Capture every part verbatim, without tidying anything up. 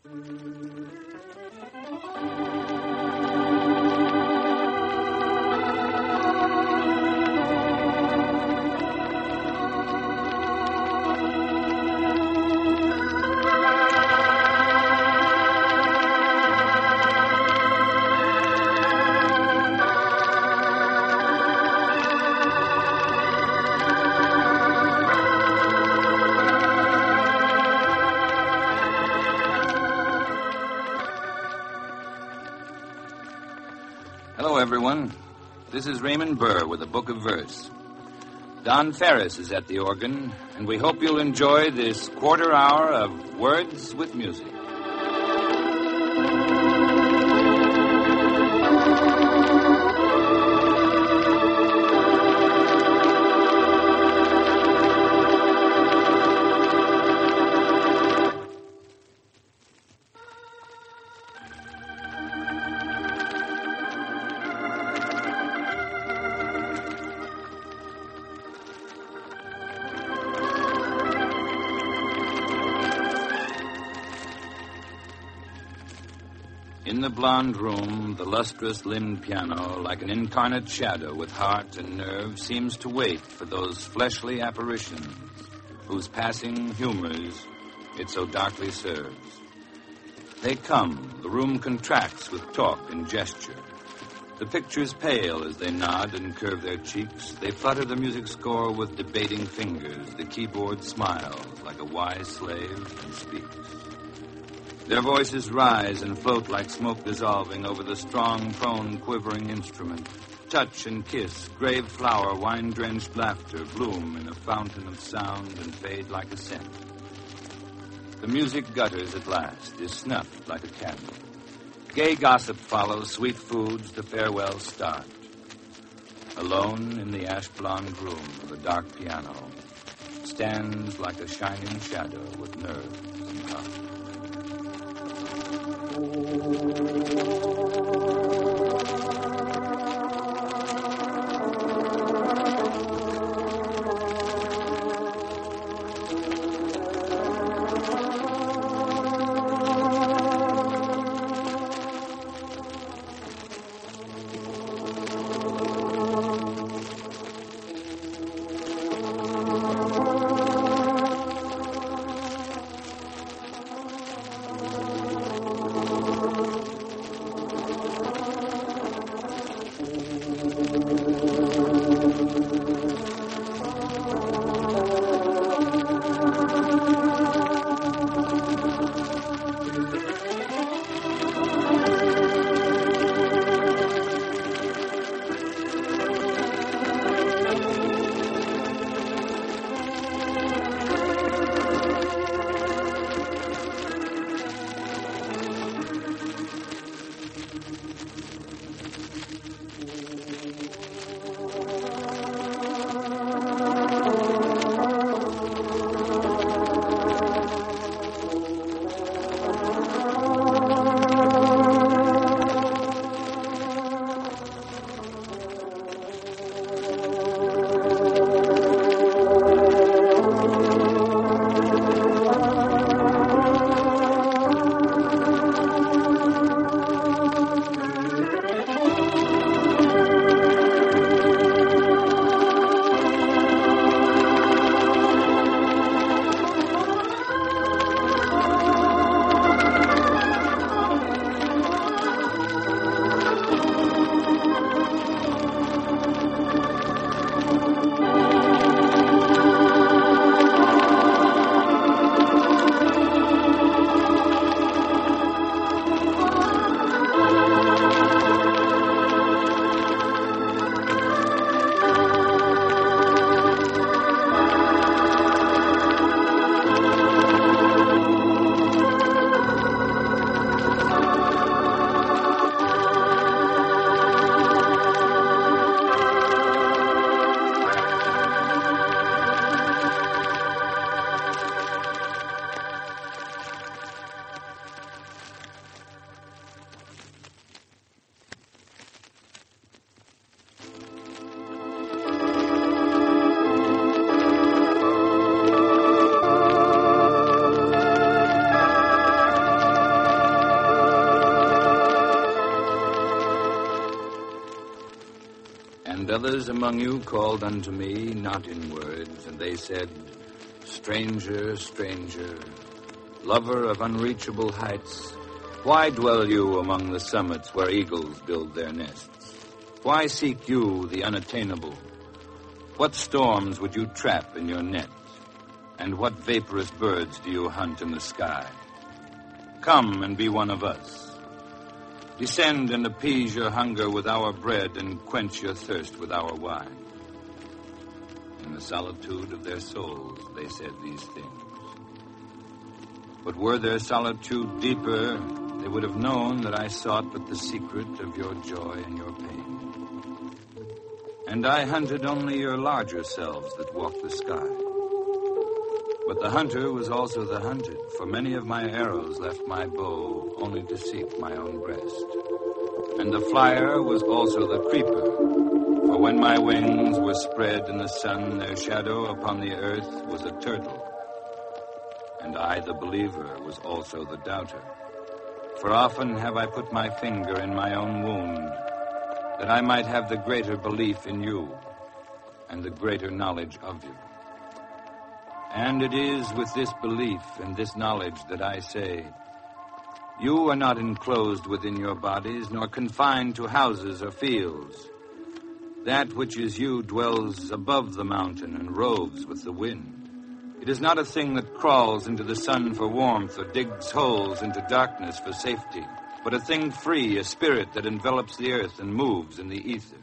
Hello, everyone. This is Raymond Burr with a book of verse. Don Ferris is at the organ, and we hope you'll enjoy this quarter hour of Words with Music. In the blonde room, the lustrous-limbed piano, like an incarnate shadow with heart and nerve, seems to wait for those fleshly apparitions whose passing humors it so darkly serves. They come, the room contracts with talk and gesture. The pictures pale as they nod and curve their cheeks. They flutter the music score with debating fingers. The keyboard smiles like a wise slave and speaks. Their voices rise and float like smoke dissolving over the strong, prone, quivering instrument. Touch and kiss, grave flower, wine-drenched laughter bloom in a fountain of sound and fade like a scent. The music gutters at last, is snuffed like a candle. Gay gossip follows, sweet foods, the farewell start. Alone in the ash-blonde room of a dark piano stands like a shining shadow with nerves and heart. others among you called unto me, not in words, and they said, Stranger, stranger, lover of unreachable heights, why dwell you among the summits where eagles build their nests? Why seek you the unattainable? What storms would you trap in your net? And what vaporous birds do you hunt in the sky? Come and be one of us. Descend and appease your hunger with our bread and quench your thirst with our wine. In the solitude of their souls, they said these things. But were their solitude deeper, they would have known that I sought but the secret of your joy and your pain. And I hunted only your larger selves that walk the sky. But the hunter was also the hunted, for many of my arrows left my bow only to seek my own breast. And the flyer was also the creeper, for when my wings were spread in the sun, their shadow upon the earth was a turtle. And I, the believer, was also the doubter. For often have I put my finger in my own wound, that I might have the greater belief in you and the greater knowledge of you. And it is with this belief and this knowledge that I say, you are not enclosed within your bodies, nor confined to houses or fields. That which is you dwells above the mountain and roves with the wind. It is not a thing that crawls into the sun for warmth or digs holes into darkness for safety, but a thing free, a spirit that envelops the earth and moves in the ether.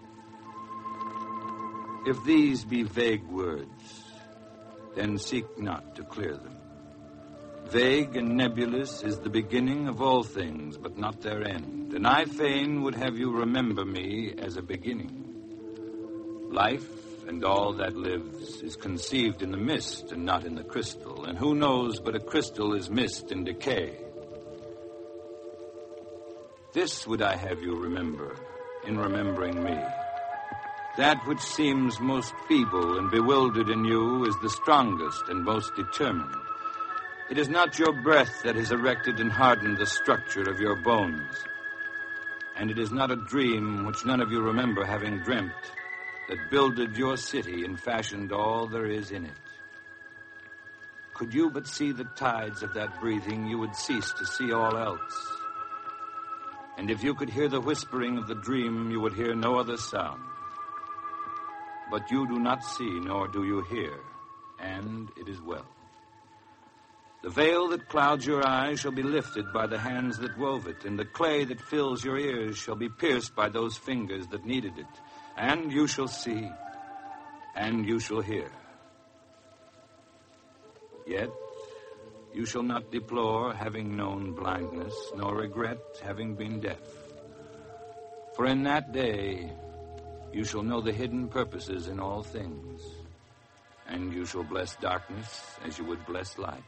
If these be vague words, then seek not to clear them. Vague and nebulous is the beginning of all things, but not their end. And I fain would have you remember me as a beginning. Life and all that lives is conceived in the mist and not in the crystal. And who knows but a crystal is mist and decay? This would I have you remember in remembering me. That which seems most feeble and bewildered in you is the strongest and most determined. It is not your breath that has erected and hardened the structure of your bones. And it is not a dream which none of you remember having dreamt that builded your city and fashioned all there is in it. Could you but see the tides of that breathing, you would cease to see all else. And if you could hear the whispering of the dream, you would hear no other sound. But you do not see, nor do you hear, and it is well. The veil that clouds your eyes shall be lifted by the hands that wove it, and the clay that fills your ears shall be pierced by those fingers that kneaded it. And you shall see, and you shall hear. Yet you shall not deplore having known blindness, nor regret having been deaf. For in that day you shall know the hidden purposes in all things, and you shall bless darkness as you would bless light.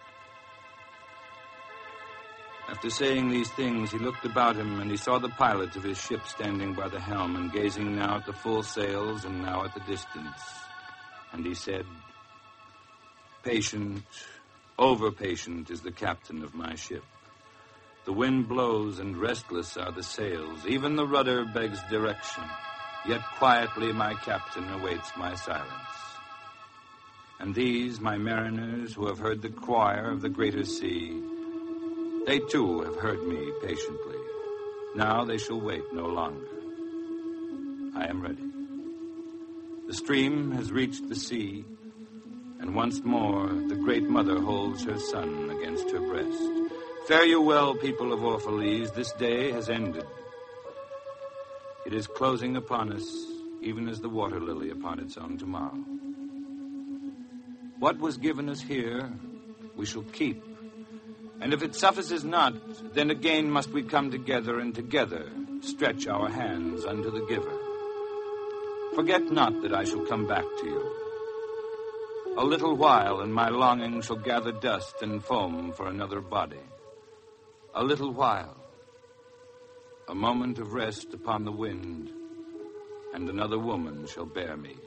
After saying these things, he looked about him, and he saw the pilot of his ship standing by the helm and gazing now at the full sails and now at the distance. And he said, Patient, over-patient is the captain of my ship. The wind blows and restless are the sails. Even the rudder begs direction. Yet quietly my captain awaits my silence. And these, my mariners, who have heard the choir of the greater sea, they too have heard me patiently. Now they shall wait no longer. I am ready. The stream has reached the sea, and once more the great mother holds her son against her breast. Fare you well, people of Orphalese. This day has ended. It is closing upon us, even as the water lily upon its own tomorrow. What was given us here, we shall keep. And if it suffices not, then again must we come together, and together stretch our hands unto the giver. Forget not that I shall come back to you. A little while, and my longing shall gather dust and foam for another body. A little while, a moment of rest upon the wind, and another woman shall bear me.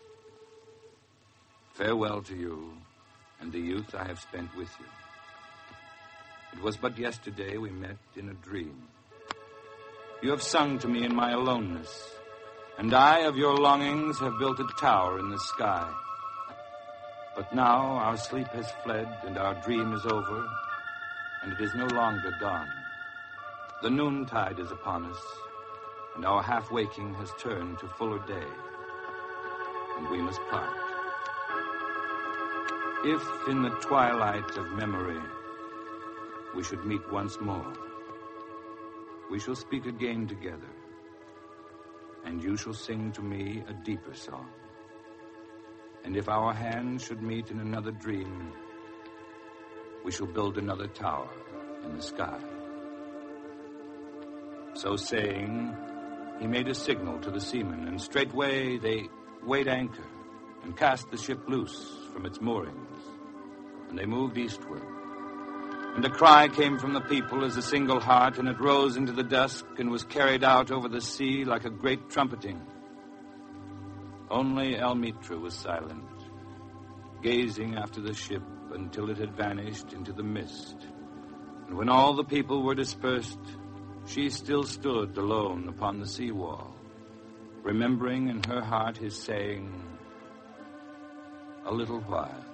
Farewell to you, and the youth I have spent with you. It was but yesterday we met in a dream. You have sung to me in my aloneness. And I, of your longings, have built a tower in the sky. But now our sleep has fled, and our dream is over, and it is no longer dawn. The noontide is upon us, and our half-waking has turned to fuller day, and we must part. If in the twilight of memory we should meet once more, we shall speak again together, and you shall sing to me a deeper song. And if our hands should meet in another dream, we shall build another tower in the sky. So saying, he made a signal to the seamen, and straightway they weighed anchor and cast the ship loose from its moorings, and they moved eastward. And a cry came from the people as a single heart, and it rose into the dusk and was carried out over the sea like a great trumpeting. Only Elmitra was silent, gazing after the ship until it had vanished into the mist. And when all the people were dispersed, she still stood alone upon the seawall, remembering in her heart his saying, "A little while,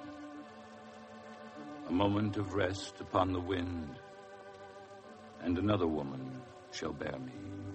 a moment of rest upon the wind, and another woman shall bear me."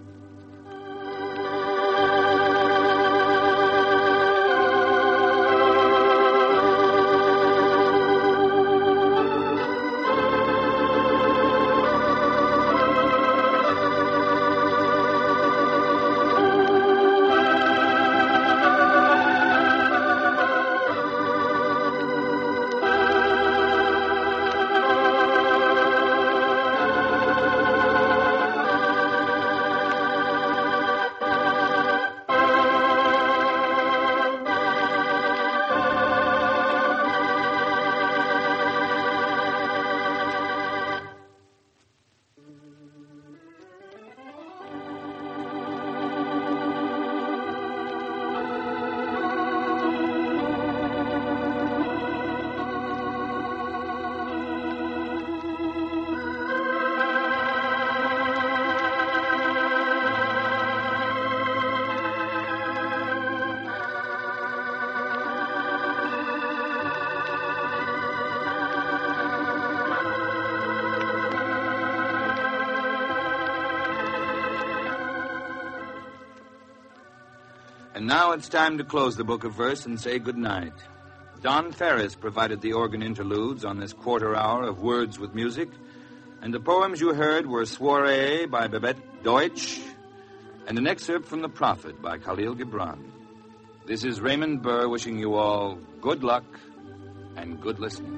And now it's time to close the book of verse and say goodnight. Don Ferris provided the organ interludes on this quarter hour of Words with Music, and the poems you heard were Soiree by Babette Deutsch and an excerpt from The Prophet by Khalil Gibran. This is Raymond Burr wishing you all good luck and good listening.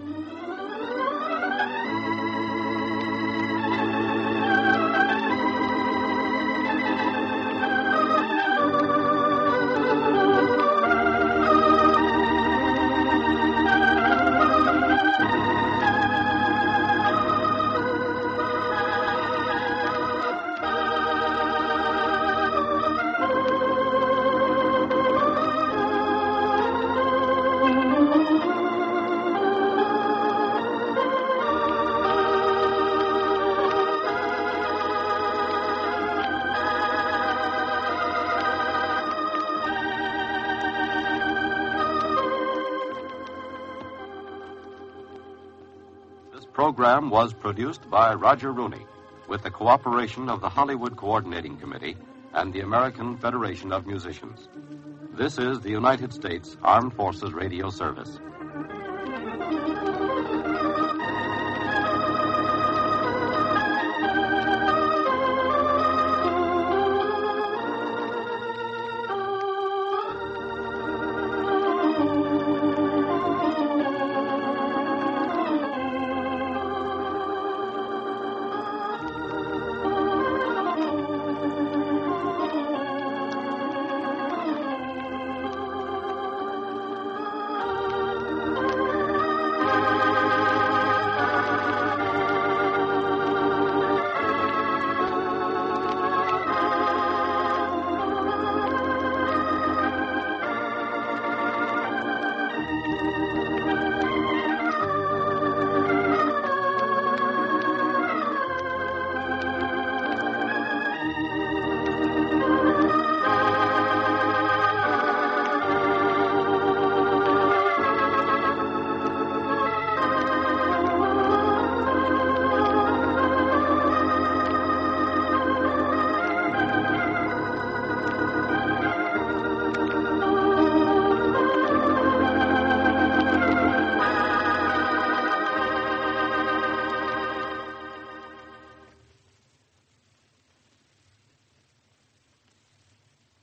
The program was produced by Roger Rooney with the cooperation of the Hollywood Coordinating Committee and the American Federation of Musicians. This is the United States Armed Forces Radio Service.